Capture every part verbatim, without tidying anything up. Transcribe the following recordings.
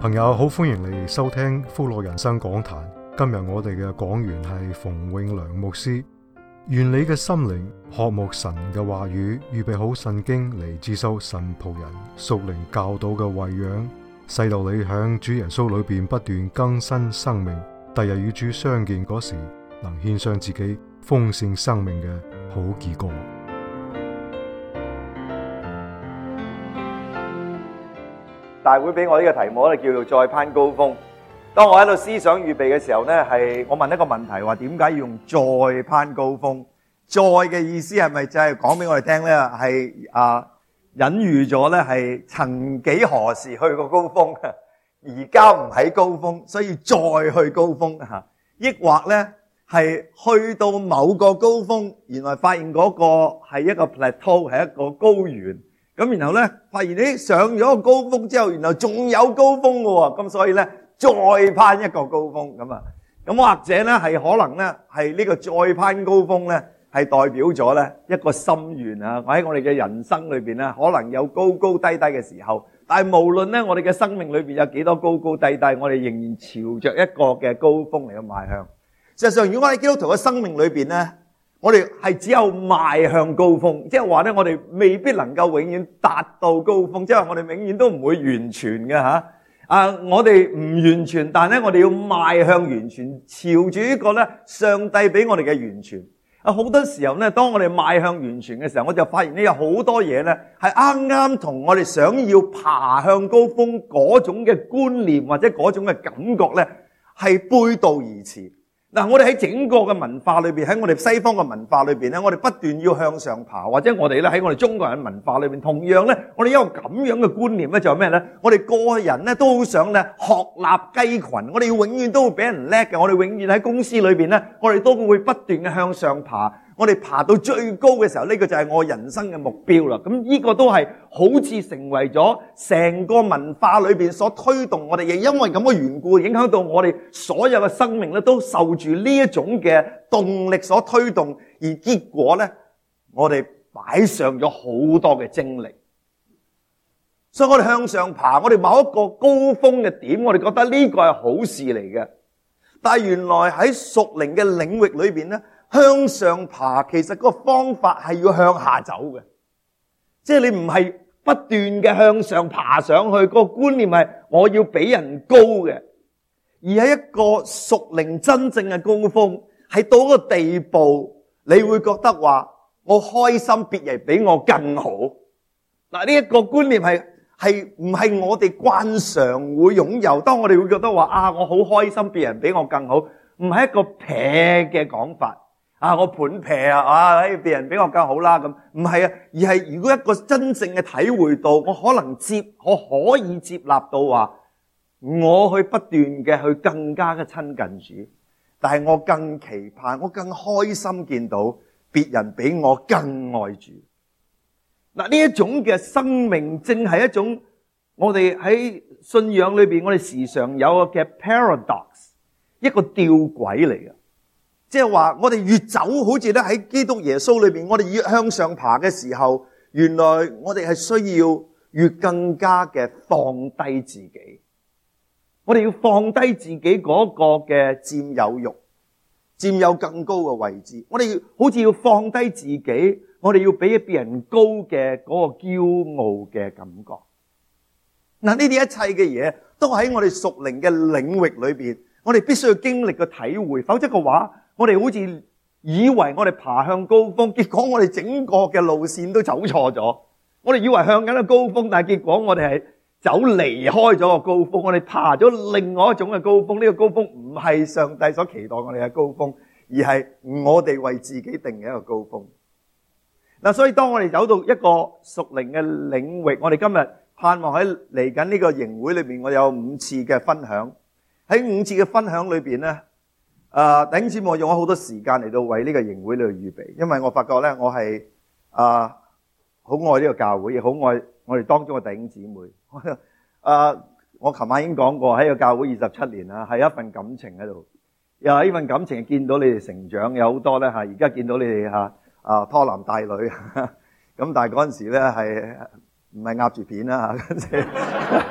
朋友好，歡迎你收聽福樂人生講壇。今日我哋嘅講員係馮永良牧師。願你嘅心靈渴慕神嘅話語，預備好聖經嚟接受神僕人屬靈教導嘅餵養，使到你響主耶穌裏邊不斷更新生命，第日與主相見嗰時，能獻上自己豐盛生命嘅好結果。 大會俾我呢個題目咧，叫做再攀高峰。當我喺度思想預備嘅時候呢，係我問一個問題，話點解要用再攀高峰？再嘅意思係咪就係講俾我哋聽呢？係啊隱喻咗呢係曾幾何時去過高峰，而家唔喺高峰，所以再去高峰吓。抑或呢係去到某個高峰，原來發現嗰個係一個 plateau， 係一個高原。咁然後咧，發現你上咗個高峰之後，然後仲有高峰嘅喎，咁所以咧再攀一個高峰咁啊。咁或者咧係可能咧係呢個再攀高峰咧係代表咗咧一個心願啊。我喺我哋嘅人生裏邊咧，可能有高高低低嘅時候，但係無論咧我哋嘅生命裏邊有幾多高高低低，我哋仍然朝着一個嘅高峰嚟去邁向。事實上，如果我喺基督徒嘅生命裏邊咧，我哋係只有邁向高峰，即係話咧，我哋未必能夠永遠達到高峰，即係話我哋永遠都唔會完全嘅吓。啊，我哋唔完全，但係咧，我哋要邁向完全，朝住一個咧上帝俾我哋嘅完全。啊，好多時候咧，當我哋邁向完全嘅時候，我就發現咧有好多嘢咧係啱啱同我哋想要爬向高峰嗰種嘅觀念或者嗰種嘅感覺咧係背道而馳。嗱，我哋喺整個嘅文化裏邊，喺我哋西方嘅文化裏邊咧，我哋不斷要向上爬，或者我哋咧喺我哋中國人文化裏邊，同樣咧，我哋有個咁樣嘅觀念咧，就係咩咧？我哋個人咧都好想咧鶴立雞群，我哋要永遠都會俾人叻嘅，我哋永遠喺公司裏邊咧，我哋都會不斷嘅向上爬。我哋爬到最高嘅時候，呢個就係我人生嘅目標啦。咁呢個都係好似成為咗成個文化裏邊所推動我哋，亦因為咁嘅緣故，影響到我哋所有嘅生命咧，都受住呢一種嘅動力所推動，而結果咧，我哋擺上咗好多嘅精力。所以我哋向上爬，我哋某一個高峰嘅點，我哋覺得呢個係好事嚟嘅。但係原來喺屬靈嘅領域裏邊咧，向上爬其實個方法係要向下走嘅，即係你唔係不斷嘅向上爬上去，個觀念係我要比人高嘅，而係一個屬靈真正嘅高峰，係到一個地步，你會覺得話我開心別人比我更好。嗱，呢一個觀念係係唔係我哋慣常會擁有？當我哋會覺得話啊，我好開心別人比我更好，唔係一個撇嘅講法。啊！我盤撇啊！啊！誒，別人比我更好啦咁，唔係啊，而係如果一個真正嘅體會到，我可能接，我可以接納到話，我去不斷嘅去更加嘅親近主，但係我更期盼，我更開心見到別人比我更愛主。嗱，呢一種嘅生命正係一種我哋喺信仰裏邊，我哋時常有嘅 paradox， 一個吊詭嚟嘅。即係話我哋越走，好似咧喺基督耶穌裏邊，我哋越向上爬嘅時候，原來我哋係需要越更加嘅放低自己。我哋要放低自己嗰個嘅佔有欲，佔有更高嘅位置。我哋好似要放低自己，我哋要比別人高嘅嗰個驕傲嘅感覺。嗱，呢啲一切嘅嘢都喺我哋屬靈嘅領域裏邊，我哋必須要經歷個體會，否則嘅話，我哋好似以為我哋爬向高峰，結果我哋整個嘅路線都走錯咗。我哋以為向緊個高峰，但係結果我哋係走離開咗個高峰，我哋爬咗另外一種嘅高峰。呢個高峰唔係上帝所期待我哋嘅高峰，而係我哋為自己定嘅一個高峰。嗱，所以當我哋走到一個屬靈嘅領域，我哋今日盼望喺嚟緊呢個營會裏邊，我有五次嘅分享。喺五次嘅分享裏邊咧，誒，弟兄姊妹，我用咗好多時間嚟到為呢個營會嚟預備，因為我發覺咧，我係誒好愛呢個教會，亦好愛我哋當中嘅弟兄姊妹。誒，我琴晚已經講過，喺個教會二十七年啦，係一份感情喺度。又係呢份感情，見到你哋成長，有好多咧嚇。而家見到你哋嚇啊拖男帶女，咁但係嗰陣時咧係唔係壓住片啦嚇？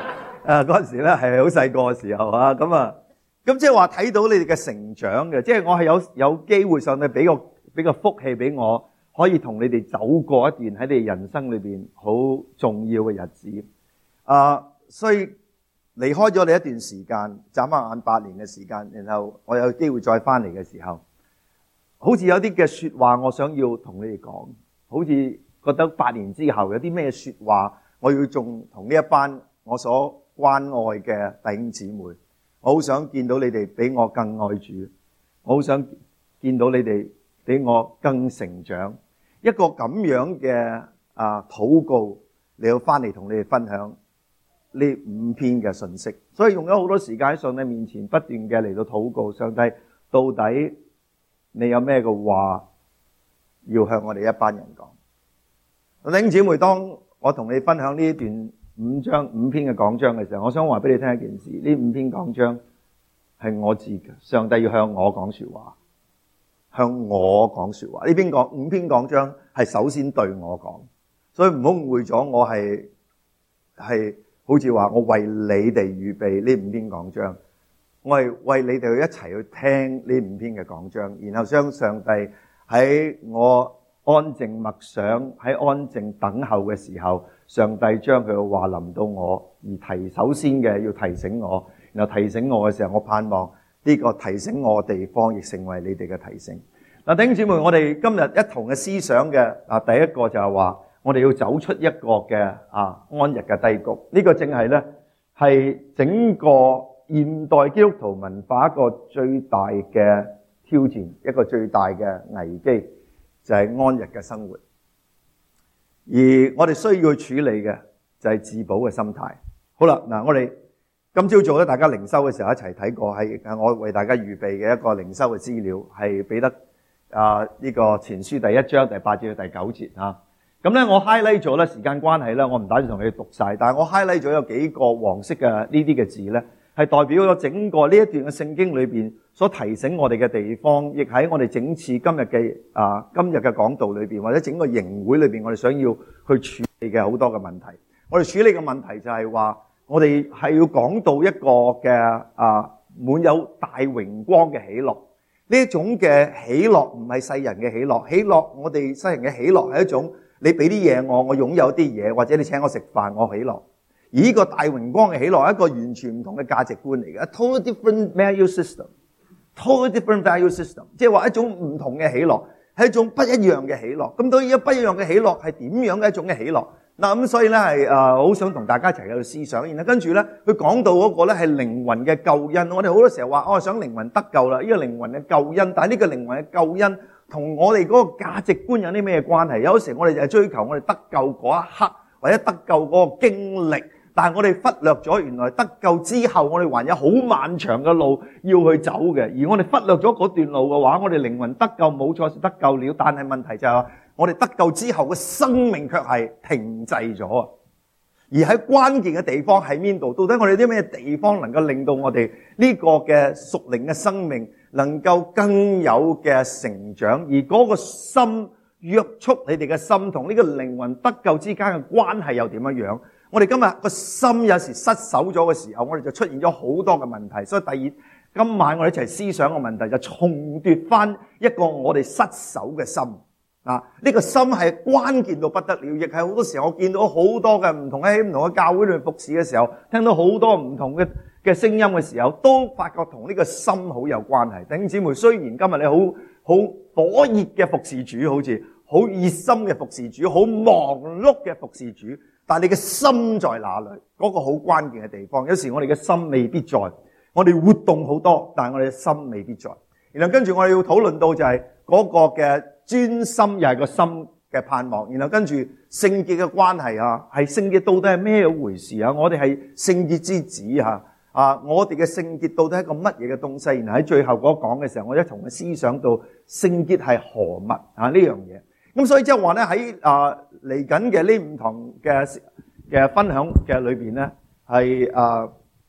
誒嗰陣時咧係好細個嘅時候啊，咁啊，咁即係話睇到你哋嘅成長嘅，即係我係有有機會上帝俾個俾個福氣俾我，可以同你哋走過一段喺你哋人生裏邊好重要嘅日子啊，所以離開咗你一段時間，眨下眼八年嘅時間，然後我有機會再翻嚟嘅時候，好似有啲嘅說話我想要同你哋講，好似覺得八年之後有啲咩說話我要仲同呢一班我所關愛嘅弟兄姊妹，我好想見到你哋比我更愛主，我好想見到你哋比我更成長。一個咁樣嘅啊禱告，你要翻嚟同你哋分享呢五篇嘅信息，所以用咗好多時間喺上帝面前不斷嘅嚟到禱告，上帝到底你有咩嘅話要向我哋一班人講？弟兄姊妹，當我同你分享呢段五章五篇嘅講章嘅時候，我想話俾你聽一件事，呢五篇講章係我知嘅，上帝要向我講說話，向我講說話。呢篇講五篇講章係首先對我講，所以唔好誤會咗我係係好似話我為你哋預備呢五篇講章，我係為你哋一齊去聽呢五篇嘅講章，然後將上帝喺我安靜默想、喺安靜等候嘅時候，上帝將佢嘅話臨到我，而提首先嘅要提醒我，然後提醒我嘅時候，我盼望呢個提醒我嘅地方亦成為你哋嘅提醒。嗱，弟兄姊妹，我哋今日一同嘅思想嘅啊，第一個就係話，我哋要走出一個嘅啊安逸嘅低谷。呢個正係咧係整個現代基督徒文化一個最大嘅挑戰，一個最大嘅危機，就係安逸嘅生活。而我哋需要去處理嘅就係自保嘅心態。好啦，嗱，我哋今朝早咧，大家靈修嘅時候一齊睇過，係我為大家預備嘅一個靈修嘅資料，係彼得啊呢個前書第一章第八節到第九節啊。咁咧，我 highlight 咗咧，時間關係咧，我唔打算同你哋讀晒，但係我 highlight 咗有幾個黃色嘅呢啲嘅字咧，係代表咗整個呢一段嘅聖經裏邊所提醒我哋嘅地方，亦喺我哋整次今日嘅啊今日嘅講道裏邊，或者整個營會裏邊，我哋想要去處理嘅好多嘅問題。我哋處理嘅問題就係話，我哋係要講到一個嘅啊滿有大榮光嘅喜樂。呢一種嘅喜樂唔係世人嘅喜樂，喜樂我哋世人嘅喜樂係一種你俾啲嘢我，我擁有啲嘢，或者你請我食飯，我喜樂。而呢個大榮光嘅喜樂係一個完全唔同嘅價值觀嚟嘅 ，total different value system，total different value system， 即係話一種唔同嘅喜樂，係一種不一樣嘅喜樂。咁到呢不一樣嘅喜樂係點樣嘅一種嘅喜樂？嗱，咁所以咧係誒好想同大家一齊喺度思想，然後跟住咧佢講到嗰個咧係靈魂嘅救恩。我哋好多時候話，我想靈魂得救啦，呢個靈魂嘅救恩，但係呢個靈魂嘅救恩同我哋嗰個價值觀有啲咩關係？有時我哋就係追求我哋得救嗰一刻，或者得救嗰個經歷，但係我哋忽略咗原來得救之後，我哋還有好漫長嘅路要去走嘅。而我哋忽略咗嗰段路嘅話，我哋靈魂得救冇錯是得救了，但係問題就係話，我哋得救之後嘅生命卻係停滯咗啊！而喺關鍵嘅地方喺邊度？到底我哋啲咩地方能夠令到我哋呢個嘅屬靈嘅生命能夠更有嘅成長？而嗰個心約束你哋嘅心同呢個靈魂得救之間嘅關係又點樣樣？我哋今日個心有時失守咗嘅時候，我哋就出現咗好多嘅問題。所以第二，今晚我哋一齊思想嘅問題就重奪翻一個我哋失守嘅心。啊！呢個心係關鍵到不得了，亦係好多時候我見到好多嘅唔同喺唔同嘅教會裏面服侍嘅時候，聽到好多唔同嘅嘅聲音嘅時候，都發覺同呢個心好有關係。弟兄姊妹，雖然今日你好好火熱嘅服侍主，好似好熱心嘅服侍主，好忙碌嘅服侍主，但係你嘅心在哪裏？嗰個好關鍵嘅地方。有時我哋嘅心未必在，我哋活動好多，但係我哋嘅心未必在。然後跟住我哋要討論到就係嗰個嘅專心，又係個心嘅盼望。然後跟住聖潔嘅關係啊，係聖潔到底係咩一回事啊？我哋係聖潔之子啊！啊，我哋嘅聖潔到底係一個乜嘢嘅東西？然後喺最後嗰講嘅時候，我一同佢思想到聖潔係何物啊呢樣嘢。咁所以即係話咧喺啊嚟緊嘅呢五堂嘅嘅分享嘅裏邊咧，係啊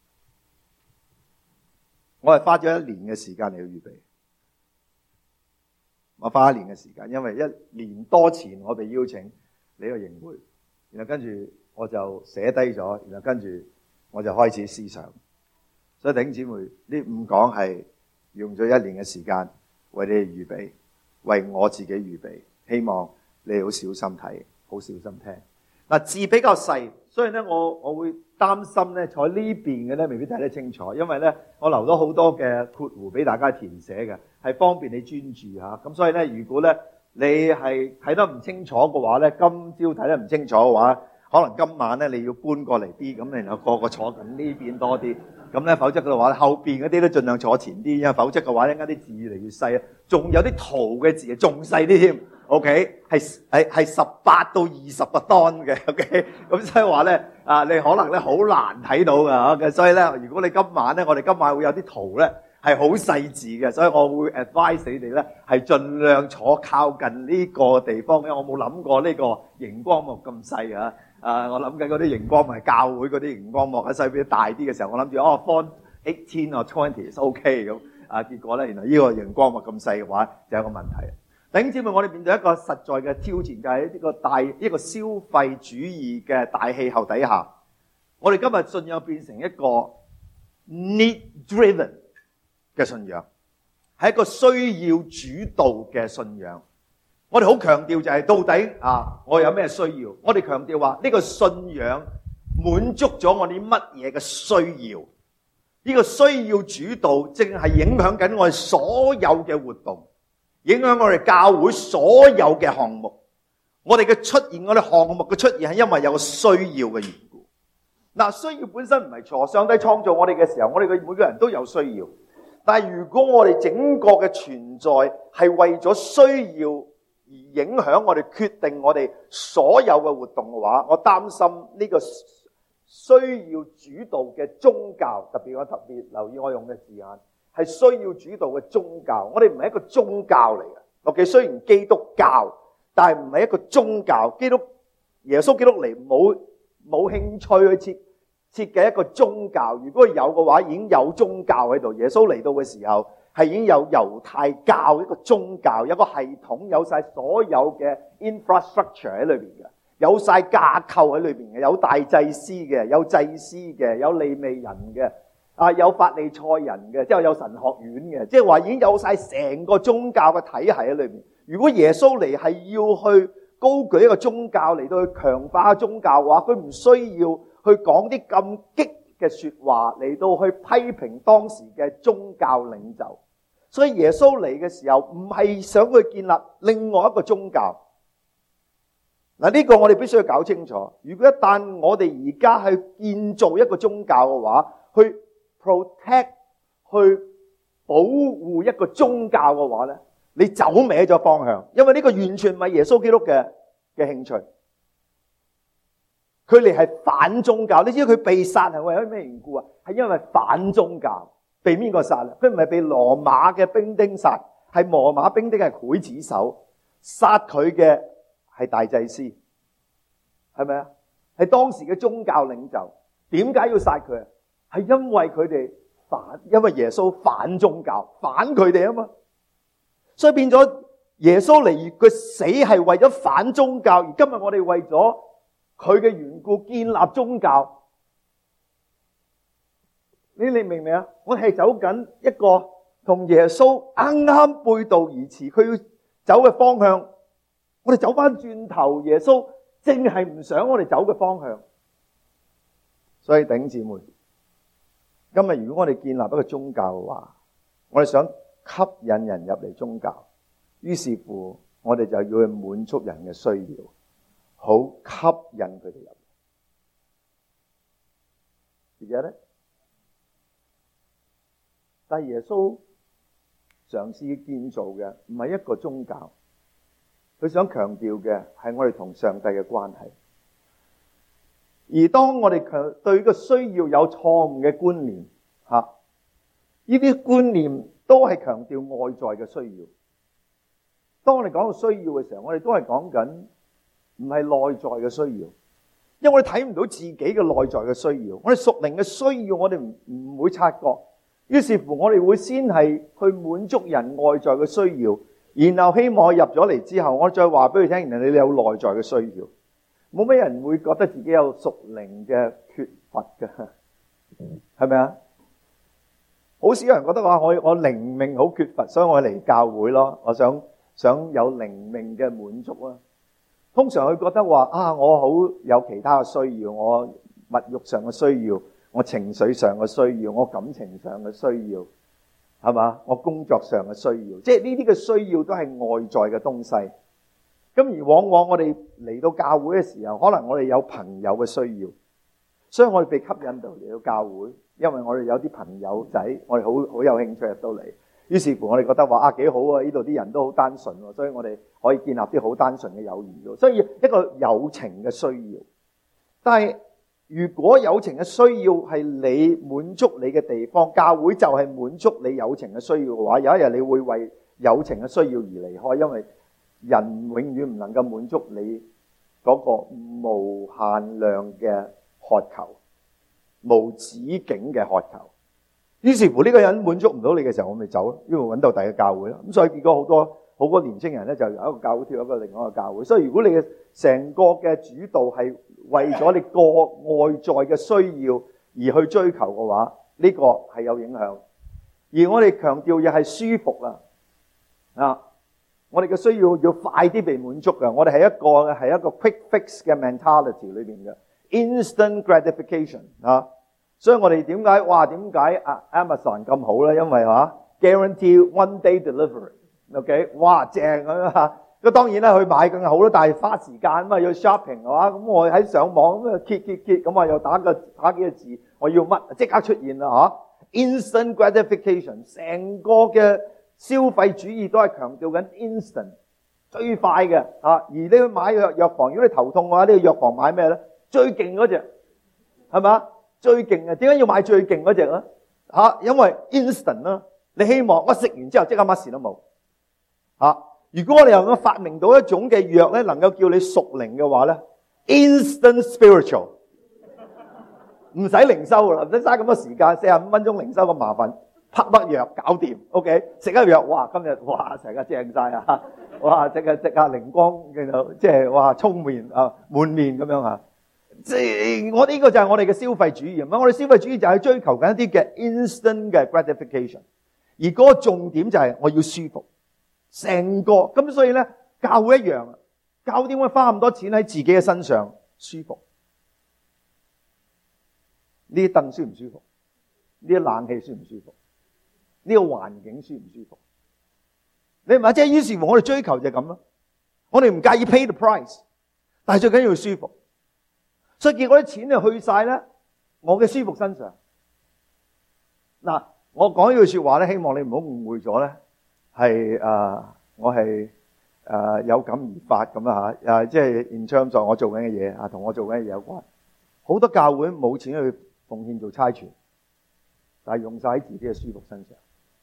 我係花咗一年嘅時間嚟去預備。我花一年嘅時間，因為一年多前我被邀請呢個營會，然後跟住我就寫低咗，然後跟住我就開始思想。所以弟兄姊妹，呢五講係用咗一年嘅時間為你哋預備，為我自己預備，希望你哋好小心睇，好小心聽。嗱，字比較細，所以咧我我會擔心咧坐呢邊嘅咧未必睇得清楚，因為咧我留咗好多嘅括弧俾大家填寫嘅，係方便你專注嚇。咁所以咧，如果咧你係睇得唔清楚嘅話咧，今朝睇得唔清楚嘅話，可能今晚咧你要搬過嚟啲，咁然後個個坐緊呢邊多啲，咁咧否則嘅話，後邊嗰啲都盡量坐前啲，因為否則嘅話，一陣間啲字越嚟越細啊，仲有啲圖嘅字啊，仲細啲添。OK， 係係係十八到二十個單嘅 ，OK， 咁所以話咧啊，你可能咧好難睇到㗎嚇，所以咧，如果你今晚咧，我哋今晚會有啲圖咧係好細字嘅，所以我會 advise 你哋咧係盡量坐靠近呢個地方，因為我冇諗過呢個熒光幕咁細啊。啊，我諗緊嗰啲熒光幕係教會嗰啲熒光幕，喺細邊大啲嘅時候，我諗住哦 font eighteen or twenty is OK 咁啊，結果咧原來呢個熒光幕咁細嘅話，就有個問題。弟兄姊妹，我哋面對一個實在嘅挑戰，就係呢個大一個消費主義嘅大氣候底下，我哋今日信仰變成一個 need driven 嘅信仰，係一個需要主導嘅信仰。我哋好強調就係到底啊，我有咩需要？我哋強調話呢個信仰滿足咗我啲乜嘢嘅需要？呢個需要主導，正係影響緊我哋所有嘅活動。影響我哋教會所有嘅項目，我哋嘅出現，我哋項目嘅出現係因為有個需要嘅緣故。嗱，需要本身唔係錯，上帝創造我哋嘅時候，我哋嘅每個人都有需要。但係如果我哋整個嘅存在係為咗需要而影響我哋決定我哋所有嘅活動嘅話，我擔心呢個需要主導嘅宗教，特別我特別留意我用嘅字眼，係需要主導嘅宗教。我哋唔係一個宗教嚟嘅。OK， 雖然基督教，但係唔係一個宗教。基督耶穌基督嚟冇冇興趣去設設計一個宗教。如果有嘅話，已經有宗教喺度。耶穌嚟到嘅時候，係已經有猶太教一個宗教，有一個系統，有晒所有嘅 infrastructure 喺裏邊嘅，有晒架構喺裏邊嘅，有大祭司嘅，有祭司嘅，有利未人嘅。啊，有法利賽人嘅，之後有神學院嘅，即係話已經有晒成個宗教嘅體系喺裏面。如果耶穌嚟係要去高舉一個宗教嚟到去強化宗教嘅話，佢唔需要去講啲咁激嘅說話嚟到去批評當時嘅宗教領袖。所以耶穌嚟嘅時候唔係想去建立另外一個宗教。嗱，呢個我哋必須要搞清楚。如果一旦我哋而家係建造一個宗教嘅話，去protect 去保護一個宗教嘅話咧，你走歪咗方向，因為呢個完全唔係耶穌基督嘅嘅興趣。佢哋係反宗教，你知道佢被殺係為咗咩緣故啊？係因為反宗教，被邊個殺啊？佢唔係被羅馬嘅兵丁殺，係羅馬兵丁係劊子手，殺佢嘅係大祭司，係咪啊？係當時嘅宗教領袖。點解要殺佢啊？係因為佢哋反，因為耶穌反宗教，反佢哋啊嘛，所以變咗耶穌嚟，佢死係為咗反宗教，而今日我哋為咗佢嘅緣故建立宗教。你你明唔明啊？我係走緊一個同耶穌啱啱背道而馳，佢要走嘅方向，我哋走翻轉頭，耶穌正係唔想我哋走嘅方向。所以弟兄姊妹，今日如果我哋建立一個宗教嘅話，我哋想吸引人入嚟宗教，於是乎我哋就要去滿足人嘅需要，好吸引佢哋入嚟。而且咧，但係耶穌嘗試建造嘅唔係一個宗教，佢想強調嘅係我哋同上帝嘅關係。而當我哋強對個需要有錯誤嘅觀念，吓，呢啲觀念都係強調外在嘅需要。當我哋講到需要嘅時候，我哋都係講緊唔係內在嘅需要，因為我哋睇唔到自己嘅內在嘅需要，我哋屬靈嘅需要我哋唔唔會察覺，於是乎我哋會先係去滿足人外在嘅需要，然後希望入咗嚟之後，我再話俾佢聽，原來你有內在嘅需要。冇咩人會覺得自己有屬靈嘅缺乏㗎， 係咪啊？好少人覺得話我我靈命好缺乏，所以我嚟教會咯。我想想有靈命嘅滿足啦。通常佢覺得話啊，我好有其他嘅需要，我物欲上嘅需要，我情緒上嘅需要，我感情上嘅需要，係嘛？我工作上嘅需要，即係呢啲嘅需要都係外在嘅東西。咁而往往我哋嚟到教會嘅時候，可能我哋有朋友嘅需要，所以我哋被吸引到嚟到教會，因為我哋有啲朋友仔，我哋好好有興趣入到嚟。於是乎我哋覺得話啊幾好啊，呢度啲人都好單純喎，所以我哋可以建立啲好單純嘅友誼。所以一個友情嘅需要，但係如果友情嘅需要係你滿足你嘅地方，教會就係滿足你友情嘅需要嘅話，有一日你會為友情嘅需要而離開，因為人永遠唔能夠滿足你嗰個無限量嘅渴求，無止境嘅渴求。於是乎呢個人滿足唔到你嘅時候，我咪走咯，因為揾到第二個教會咯。咁所以結果好多好多年青人咧，就由一個教會跳一個另外一個教會。所以如果你嘅成個嘅主導係為咗你個外在嘅需要而去追求嘅話，呢個係有影響。而我哋強調嘅係舒服啦，啊，我哋嘅需要要快啲被滿足嘅。我哋係一個係一個 quick fix 嘅 mentality 裏邊嘅 instant gratification 啊。所以我哋點解哇？點解啊 Amazon 咁好咧？因為嚇 guarantee one day delivery，OK， 哇正咁樣嚇。咁當然啦，去買更好啦，但係花時間啊嘛，要 shopping 嘅話，咁我喺上網咁啊揭揭揭，咁啊又打個打幾個字，我要乜即刻出現啦嚇 ！instant gratification， 成個嘅消費主義都係強調緊 instant 最快嘅嚇。而你去買藥藥房，如果你頭痛嘅話，呢個藥房買咩咧？最勁嗰隻係嘛？最勁嘅，點解要買最勁嗰隻咧？嚇，因為 instant 啦，你希望我食完之後即刻乜事都冇嚇。如果我哋能夠發明到一種嘅藥咧，能夠叫你屬靈嘅話咧 ，instant spiritual， 唔使靈修啦，唔使嘥咁多時間，四十五分鐘靈修咁麻煩，啪粒藥搞掂 ，OK， 食一藥，哇，今日哇成日正晒啊，哇即刻即刻靈光，即係哇充面啊滿面咁樣啊！即係我呢個就係我哋嘅消費主義，咁我哋消費主義就係追求緊一啲嘅 instant 嘅 gratification， 而嗰個重點就係我要舒服，成個咁所以咧教會一樣，教會點會花咁多錢喺自己嘅身上？舒服，呢啲凳舒唔舒服？呢啲冷氣舒唔舒服？呢個環境舒唔舒服？你唔係即係於是乎我哋追求就係咁咯，我哋唔介意 pay the price， 但係最緊要舒服。所以結果啲錢就去晒咧，我嘅舒服身上。嗱，我講呢句說話咧，希望你唔好誤會咗咧，係誒、呃，我係誒、呃、有感而發咁啊吓，誒即係 in terms of 我做緊嘅嘢啊，同我做緊嘅嘢有關。好多教會冇錢去奉獻做差傳，但係用晒喺自己嘅舒服身上。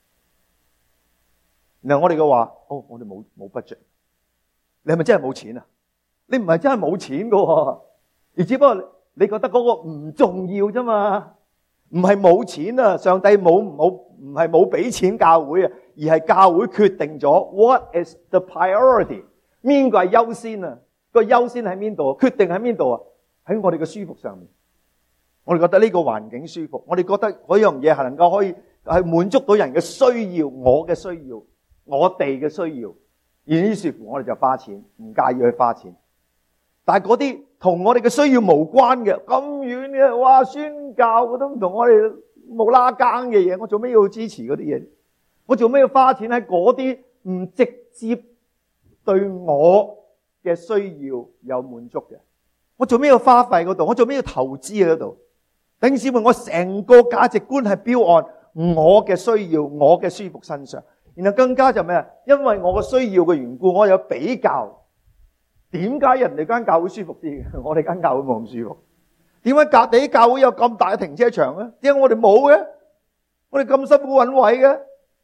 然後我哋嘅話，哦，我哋冇冇 budget， 你係咪真係冇錢啊？你唔係真係冇錢噶喎。而只不過你覺得嗰個唔重要啫嘛，唔係冇錢啊！上帝冇冇唔係冇俾錢教會啊，而係教會決定咗 what is the priority， 邊個係優先啊？個優先喺邊度？決定喺邊度啊？喺我哋嘅舒服上面。我哋覺得呢個環境舒服，我哋覺得嗰樣嘢係能夠可以係滿足到人嘅需要，我嘅需要，我哋嘅需要。而於是乎我哋就花錢，唔介意去花錢。但係嗰啲同我哋嘅需要無關嘅，咁遠嘅，哇！宣教我都唔同我哋冇拉更嘅嘢，我做咩要支持嗰啲嘢？我做咩要花錢喺嗰啲唔直接對我嘅需要有滿足嘅？我做咩要花費嗰度？我做咩要投資喺嗰度？弟兄姊妹，我成個價值觀係標按我嘅需要、我嘅舒服身上，然後更加就咩啊？因為我嘅需要嘅緣故，我有比較。點解人哋間教會舒服啲嘅？我哋間教會冇咁舒服。點解隔地教會有咁大嘅停車場咧？點解我哋冇嘅？我哋咁辛苦揾位嘅？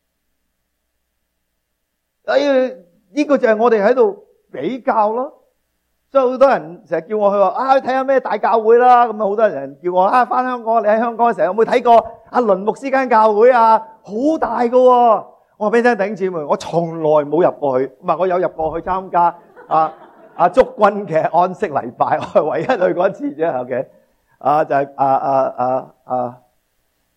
哎呀，呢個就係我哋喺度比較咯。所以好多人成日叫我去話啊，睇下咩大教會啦。咁啊，好多人叫我啊，翻香港。你喺香港嘅時候有冇睇過阿倫牧師間教會啊？好大噶。我話俾你聽，弟兄姊妹，我從來冇入過去。唔係，我有入過去參加啊。阿祝君嘅安息禮拜，我係唯一去過一次啫。OK， 啊就係啊啊啊啊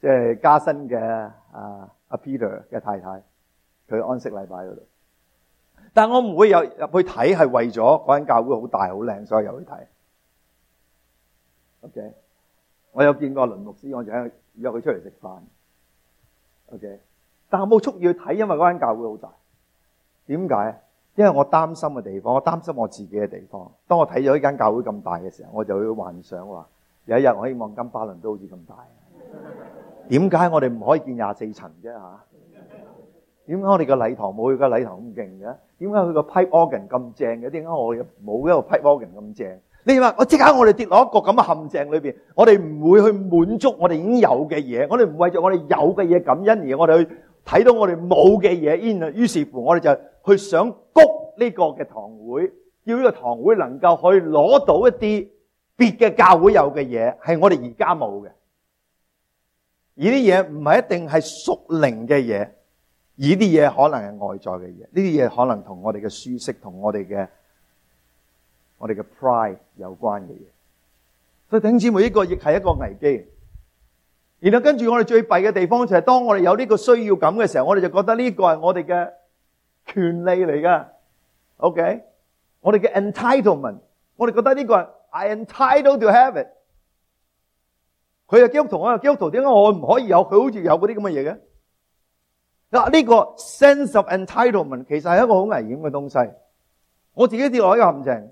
即係加新嘅啊阿 Peter 嘅太太，佢安息禮拜嗰度。但我唔會有入去睇，係為咗嗰間教會好大好靚，所以入去睇。OK， 我有見過倫牧師，我就約佢出嚟食飯。OK， 但我冇蓄意去睇，因為嗰間教會好大。點解？因為我擔心嘅地方，我擔心我自己嘅地方。當我睇咗呢間教會咁大嘅時候，我就會幻想話，有一日我希望金巴倫都好似咁大。點解我哋唔可以建廿四層啫嚇？點解我哋個禮堂冇佢個禮堂咁勁嘅？點解佢個 pipe organ 咁正嘅？點解我哋冇一個 pipe organ 咁正？你話我即刻我哋跌落一個咁嘅陷阱裏邊，我哋唔會去滿足我哋已經有嘅嘢，我哋唔為咗我哋有嘅嘢感恩，而我哋去睇到我哋冇嘅嘢，於是乎我哋就去想谷呢個嘅堂會，叫呢個堂會能夠可以攞到一啲別嘅教會有嘅嘢，係我哋而家冇嘅。而啲嘢唔係一定係屬靈嘅嘢，而啲嘢可能係外在嘅嘢，呢啲嘢可能同我哋嘅舒適同我哋嘅我哋嘅 pride 有關嘅嘢。所以弟兄姊妹，呢個亦係一個危機。然後跟住我哋最弊嘅地方就係當我哋有呢個需要感嘅時候，我哋就覺得呢個係我哋嘅權利嚟噶。OK， 我哋嘅 entitlement， 我哋覺得呢個係 I entitled to have it。佢係基督徒，我係基督徒，點解我唔可以有？佢好似有嗰啲咁嘅嘢嘅。嗱，呢個 sense of entitlement 其實係一個好危險嘅東西。我自己跌落一個陷阱，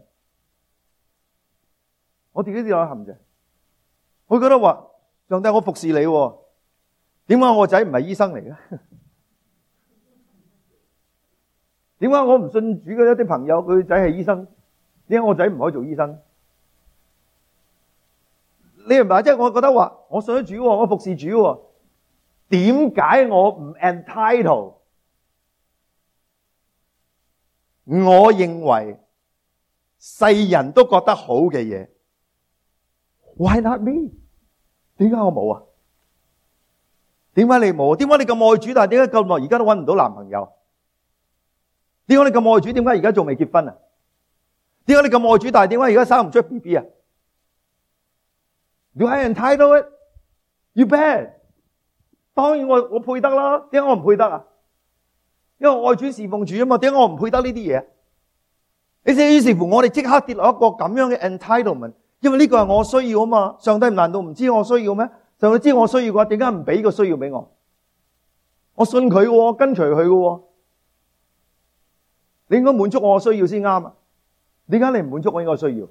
我自己跌落一個陷阱。我覺得話，上帝，我服侍你，點解我個仔唔係醫生嚟嘅？點解我唔信主嘅一啲朋友佢仔係醫生？點解我仔唔可以做醫生？你明白？即係我覺得話，我信咗主，我服侍主，點解我唔 entitled？ 我認為世人都覺得好嘅嘢 ，Why not me？ 點解我冇啊？點解你冇？點解你咁愛主，但係點解咁耐而家都搵唔到男朋友？點解你咁愛主？點解而家仲未結婚啊？點解你咁愛主，但係點解而家生唔出 B B 啊？Do I entitled it? You bet。當然我我配得啦。點解我唔配得啊？因為我愛主侍奉主啊嘛。點解我唔配得呢啲嘢？你知於是乎我哋即刻跌落一個咁樣嘅 entitlement， 因為呢個係我需要啊嘛。上帝難道唔知我需要咩？上帝知我需要嘅話，點解唔俾個需要俾我？我信佢嘅，我跟隨佢嘅。你應該滿足我嘅需要先啱啊。點解你唔滿足我呢個需要？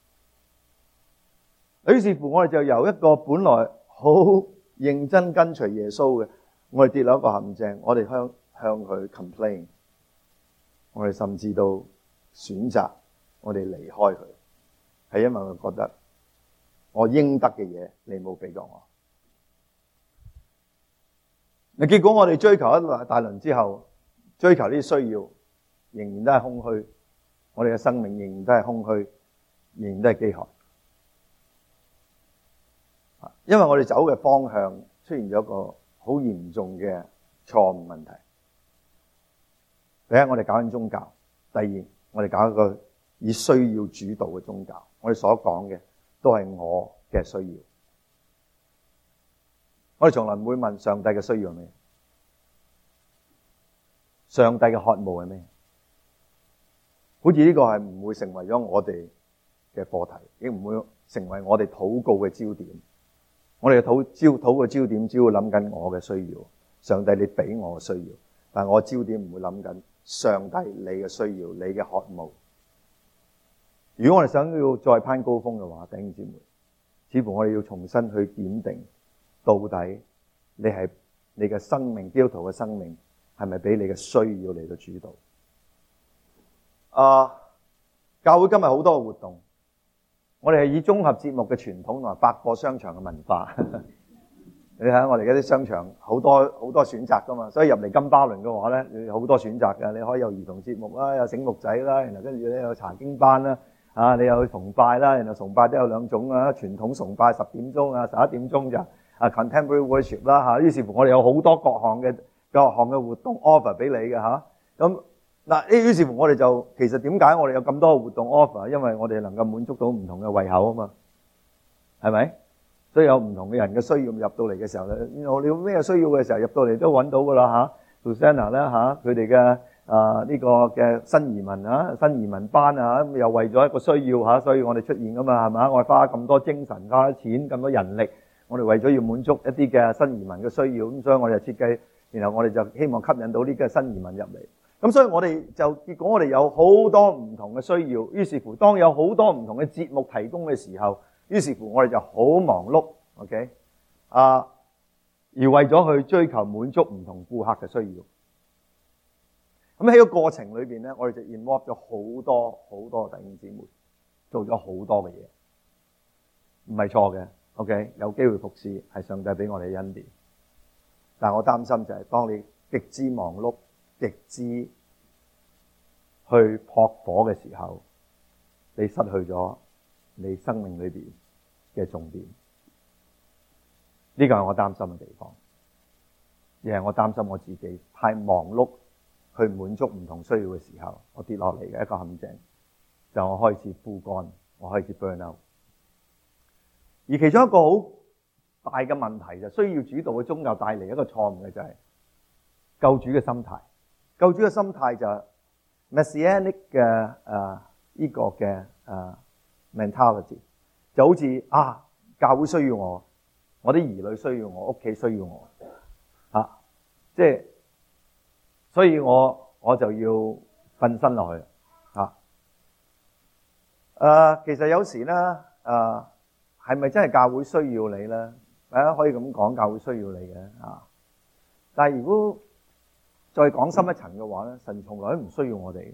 於是乎我哋就由一個本來好認真跟隨耶穌嘅，我哋跌落一個陷阱，我哋向向佢 complain， 我哋甚至到選擇我哋離開佢，係因為我覺得我應得嘅嘢你冇俾過我。嗱，結果我哋追求一大輪之後，追求呢啲需要仍然都係空虛，我哋嘅生命仍然都係空虛，仍然都係飢渴。因為我哋走嘅方向出現咗一個好嚴重嘅錯誤問題。第一，我哋搞緊宗教；第二，我哋搞一個以需要主導嘅宗教。我哋所講嘅都係我嘅需要。我哋從來唔會問上帝嘅需要係咩，上帝嘅渴慕係咩。好似呢個係唔會成為咗我哋嘅課題，亦唔會成為我哋禱告嘅焦點。我哋嘅禱焦禱嘅焦點只要諗緊我嘅需要，上帝你俾我嘅需要，但係我焦點唔會諗緊上帝你嘅需要，你嘅渴慕。如果我哋想要再攀高峰嘅話，弟兄姊妹，似乎我哋要重新去檢定，到底你係你嘅生命，基督徒嘅生命係咪俾你嘅需要嚟到主導？啊、uh,，教會今日好多嘅活動。我哋係以綜合節目嘅傳統同埋百貨商場嘅文化，你睇下我哋嗰啲商場好多好多選擇噶嘛，所以入嚟金巴倫嘅話咧，你好多選擇㗎。你可以有兒童節目啦，有醒目仔啦，然後跟住咧有查經班啦，啊你又去崇拜啦，然後崇拜都有兩種啊，傳統崇拜十點鐘啊，十一點鐘就啊 contemporary worship 啦嚇。於是乎我哋有好多各項嘅各項嘅活動 offer 俾你嘅嚇，咁。嗱，於是乎我哋就其實點解我哋有咁多活動 offer？因為我哋能夠滿足到唔同嘅胃口啊嘛，係咪？ 所以有唔同嘅人嘅需要入到嚟嘅時候咧，你有咩需要嘅時候入到嚟都揾到噶啦嚇。Susanna 咧嚇，佢哋嘅啊呢個嘅新移民啊，新移民班啊，咁又為咗一個需要嚇，所以我哋出現噶嘛，係咪？我哋花咁多精神、花錢、咁多人力，我哋為咗要滿足一啲嘅新移民嘅需要，咁所以我哋就設計，然後我哋就希望吸引到呢個新移民入嚟。咁所以我哋就結果我哋有好多唔同嘅需要，於是乎當有好多唔同嘅節目提供嘅時候，於是乎我哋就好忙碌 ，OK 啊，而為咗去追求滿足唔同顧客嘅需要。咁喺個過程裏邊咧，我哋就 involve 咗好多好多弟兄姊妹，做咗好多嘅嘢，唔係錯嘅 ，OK 有機會服侍係上帝俾我哋嘅恩典。但係我擔心就係當你極之忙碌、極之去撲火嘅時候，你失去咗你生命裏邊嘅重點。呢個係我擔心嘅地方，而係我擔心我自己太忙碌去滿足唔同需要嘅時候，我跌落嚟嘅一個陷阱，就我開始枯乾，我開始 burn out。而其中一個好大嘅問題就需要主導嘅宗教帶嚟一個錯誤嘅就係救主嘅心態。救主嘅心態就係 messianic 嘅誒呢個嘅誒 mentality， 就好似啊教會需要我，我啲兒女需要我，屋企需要我，啊即係所以我我就要瞓身落去啊。誒其實有時咧誒係咪真係教會需要你咧？大家可以咁講，教會需要你嘅啊。但係如果再講深一層嘅話咧，神從來都唔需要我哋。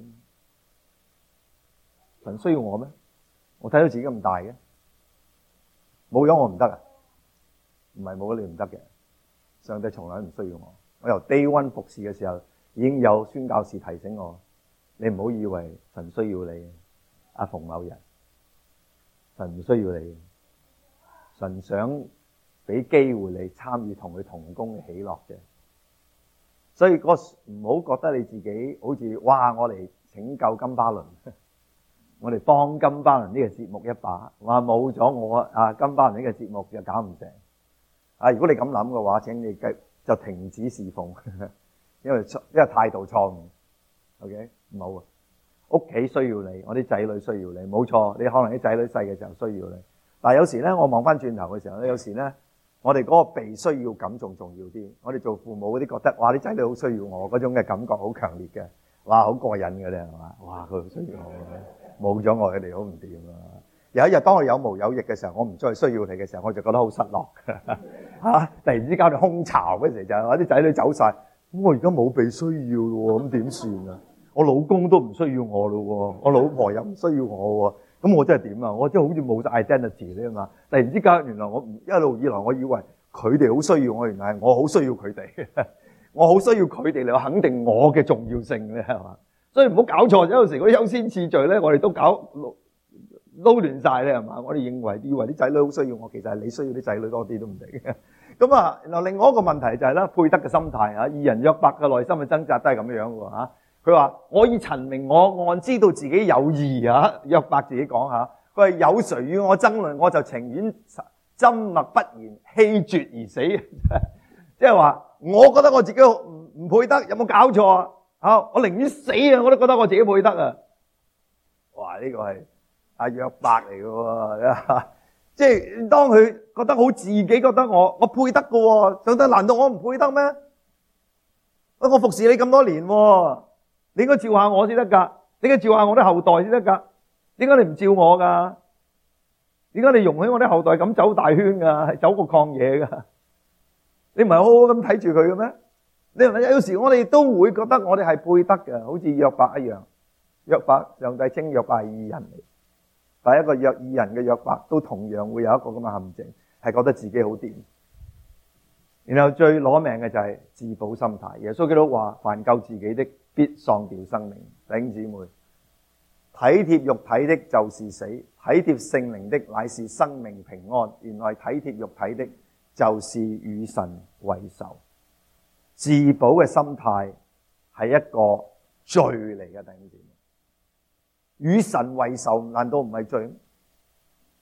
神需要我咩？我睇到自己咁大嘅，冇咗我唔得啊？唔係冇咗你唔得嘅。上帝從來都唔需要我。我由 day one 服侍嘅時候，已經有宣教士提醒我：你唔好以為神需要你，阿馮某人，神唔需要你。神想俾機會你參與同佢同工嘅喜樂啫。所以個唔好覺得你自己好似哇，我嚟拯救金巴倫，我哋幫金巴倫呢個節目一把，話冇咗我啊，金巴倫呢個節目就搞唔成。啊，如果你咁諗嘅話，請你繼就停止侍奉，因為因為態度錯誤。OK， 唔好啊，屋企需要你，我啲仔女需要你，冇錯，你可能啲仔女細嘅時候需要你。但係有時咧，我望翻轉頭嘅時候咧，有時咧。我哋嗰個被需要感仲重要啲。我哋做父母嗰啲覺得，哇！啲仔女好需要我，嗰種嘅感覺好強烈嘅，哇！好過癮嘅咧，係嘛？哇！佢好需要我，冇咗我佢哋好唔掂啊！有一日當我有毛有翼嘅時候，我唔再需要你嘅時候，我就覺得好失落嚇。突然之間你空巢嗰時就係話啲仔女走晒，咁我而家冇被需要咯喎，咁點算啊？我老公都唔需要我咯喎，我老婆又唔需要我喎。咁我真係點啊？我真係好似冇晒 identity 咧嘛！突然之間，原來我唔一路以來，我以為佢哋好需要我，原來係我好需要佢哋。我好需要佢哋嚟肯定我嘅重要性咧，係嘛？所以唔好搞錯，有陣時嗰啲優先次序咧，我哋都搞撈亂晒咧，係嘛？我哋認為以為啲仔女好需要我，其實係你需要啲仔女多啲都唔定嘅。咁啊，然後另外一個問題就係咧，配得嘅心態啊，義人約伯嘅內心嘅掙扎都係咁樣嘅嚇。佢話：我以陳明我按知道自己有義啊！約伯自己講下，佢話有誰與我爭論，我就情願緘默不言，氣絕而死。即係話，我覺得我自己唔唔配得，有冇搞錯啊？啊，我寧願死啊，我都覺得我自己配得啊！哇！呢、這個係阿約伯嚟嘅喎，即係當佢覺得好自己覺得我我配得嘅喎，上帝難道我唔配得咩？我服侍你咁多年喎。你應該照下我先得噶，你應該照下我啲後代先得噶。點解你唔照我噶？點解你容許我啲後代咁走大圈噶？係走過曠野噶？你唔係好好咁睇住佢嘅咩？你係咪有時我哋都會覺得我哋係配得嘅，好似約伯一樣。約伯，上帝稱約伯係義人嚟，但係一個約義人嘅約伯都同樣會有一個咁嘅陷阱，係覺得自己好掂。然後最攞命嘅就係自保心態。耶穌基督話：凡救自己的，必喪掉生命。弟兄姊妹，體貼肉體的就是死，體貼聖靈的乃是生命平安。原來體貼肉體的就是與神為仇。自保嘅心態係一個罪嚟嘅，弟兄姊妹。與神為仇難道唔係罪？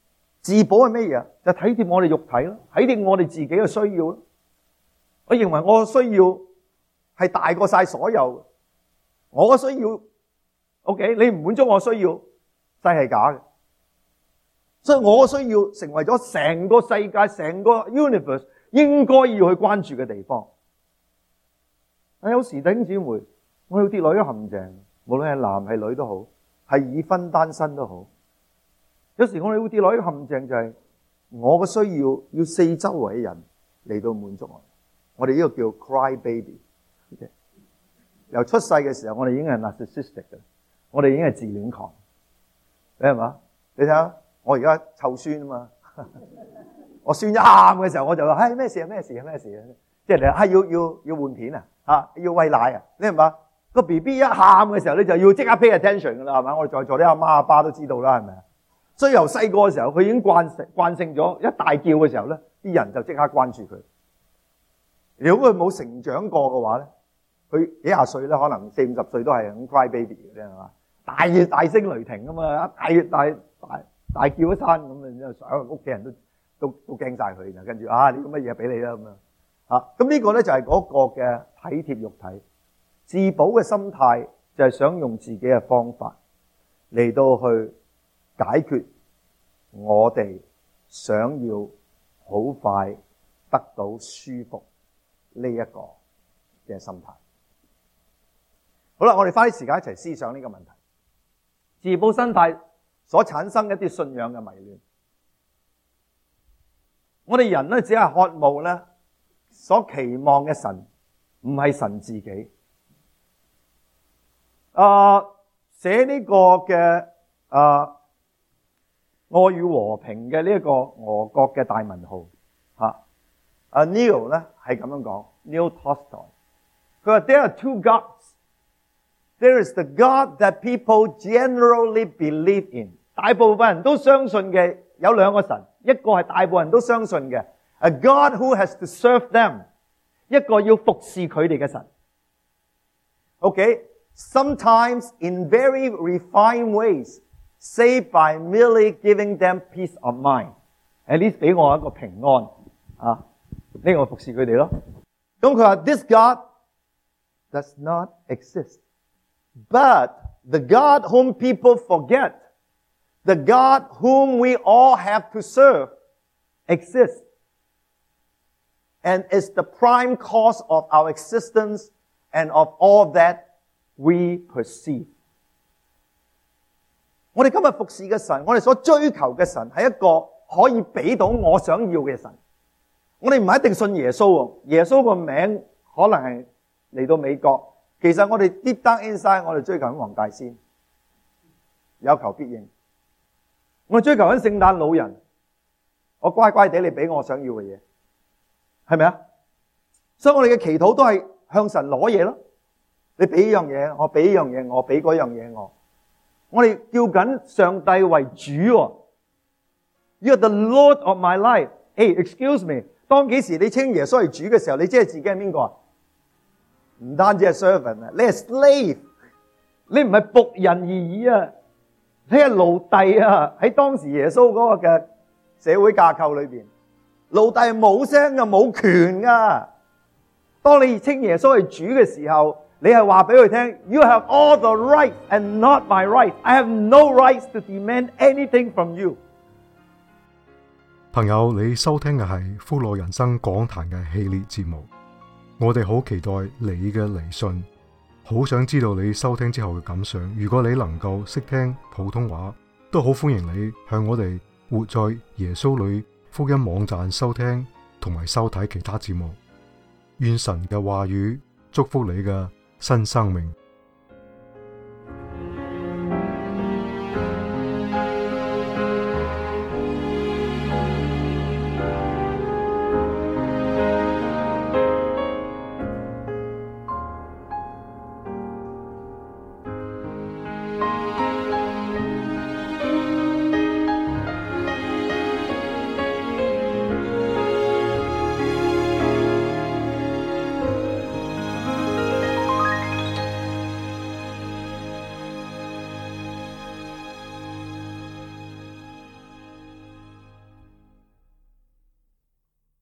自保係咩嘢？就體貼我哋肉體咯，體貼我哋自己嘅需要咯。我認為我嘅需要係大過晒所有。我嘅需要 ，OK， 你唔滿足我需要，真係假嘅。所以我嘅需要成為咗成個世界、成個 universe 應該要去關注嘅地方。但有時弟兄姊妹，我要跌落一個陷阱，無論係男係女都好，係已婚單身都好。有時我哋會跌落一個陷阱，就係我嘅需要要四周圍嘅人嚟到滿足我。我哋呢個叫 cry baby。Okay? 由出世嘅時候，我哋已經係 narcissistic 嘅，我哋已經係自戀狂。你係嘛？你睇下，我而家湊孫啊嘛，我孫一喊嘅時候，我就話：唉，咩事啊？咩事啊？咩事啊？即係你話：要要要換片啊？啊，要餵奶啊？你係嘛？個 B B 一喊嘅時候，你就要即刻 pay attention 噶啦，係嘛？我哋在座啲阿媽阿爸都知道啦，係咪啊？所以由細個嘅時候，佢已經慣成慣性咗，一大叫嘅時候咧，啲人就即刻關注佢。如果佢冇成長過嘅話咧，佢幾廿歲咧，可能四五十歲都係咁 cry baby 嘅啫，係嘛？大越大聲雷霆啊嘛，大越大大大叫一餐咁啊，然之後所有屋企人都都都驚晒佢，然後跟住啊，呢個乜嘢俾你啦咁樣啊，咁呢個咧就係嗰個嘅體貼肉體，自保嘅心態就係想用自己嘅方法嚟到去解決我哋想要好快得到舒服呢一個嘅心態。好啦，我哋花啲時間一齊思想呢個問題。自保心態所產生一啲信仰嘅迷亂。我哋人咧只係渴慕咧所期望嘅神，唔係神自己。啊，寫呢個嘅啊愛與和平嘅呢一個俄國嘅大文豪吓，阿 Neil 咧係咁樣講 ，Neil Tolstoy， 佢話 There are two gods。There is the God that people generally believe in。大部分人都相信嘅有兩個神，一個係大部分人都相信嘅 ，a God who has to serve them， 一個要服侍佢哋嘅神。OK，sometimes in very refined ways, say by merely giving them peace of mind。At least 俾我一個平安啊，呢個服侍佢哋咯。咁佢話 This God does not exist。But the God whom people forget, the God whom we all have to serve, exists and is the prime cause of our existence and of all that we perceive. 我哋今日服侍嘅神，我哋所追求嘅神係一個可以俾到我想要嘅神。我哋唔係一定信耶穌喎，耶穌個名可能係嚟到美國。其實我哋 deep down inside， 我哋追求緊黃大仙，有求必應。我哋追求緊聖誕老人，我乖乖地你俾我想要嘅嘢，係咪啊？所以我哋嘅祈禱都係向神攞嘢咯。你俾呢樣嘢，我俾呢樣嘢，我俾嗰樣嘢我。我哋叫緊上帝為主。You're the Lord of my life。Hey, excuse me， 當幾時你稱耶穌為主嘅時候，你知係自己係邊個啊？唔單止係 servant 啊，你係 slave， 你唔係僕人而已啊，你係奴隸啊！喺當時耶穌嗰個嘅社會架構裏邊，奴隸係冇聲噶，冇權噶。當你稱耶穌為主嘅時候，你係話俾佢聽 ，You have all the rights and not my rights. I have no rights to demand anything from you。 朋友，你收聽嘅係福樂人生講壇嘅系列節目。我哋好期待你嘅嚟信，好想知道你收聽之後嘅感想。如果你能夠識聽普通話，都好歡迎你向我哋活在耶穌裏福音網站收聽同埋收睇其他節目。願神嘅話語祝福你嘅新生命。